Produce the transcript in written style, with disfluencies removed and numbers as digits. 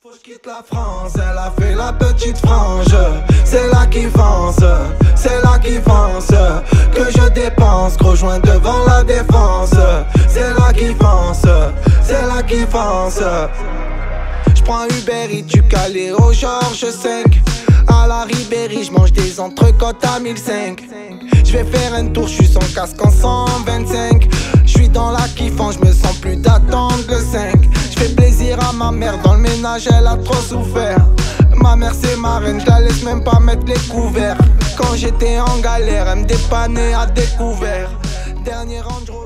Faut que je quitte la France, elle a fait la petite frange. C'est là qui fonce, c'est là qui fonce. Que je dépense, gros joint devant la défense. C'est là qui fonce, c'est là qui fonce. J'prends Uber Eats du Calais au Georges 5. À la Ribéry, j'mange des entrecôtes à 1005. J'vais faire un tour, j'suis sans casque en 125. J'suis dans la kiffant, j'me sens plus d'attendre le 5. J'fais plaisir à ma mère, dans le ménage elle a trop souffert. Ma mère c'est ma reine, j'la laisse même pas mettre les couverts. Quand j'étais en galère, elle me dépannait à découvert. Dernier Range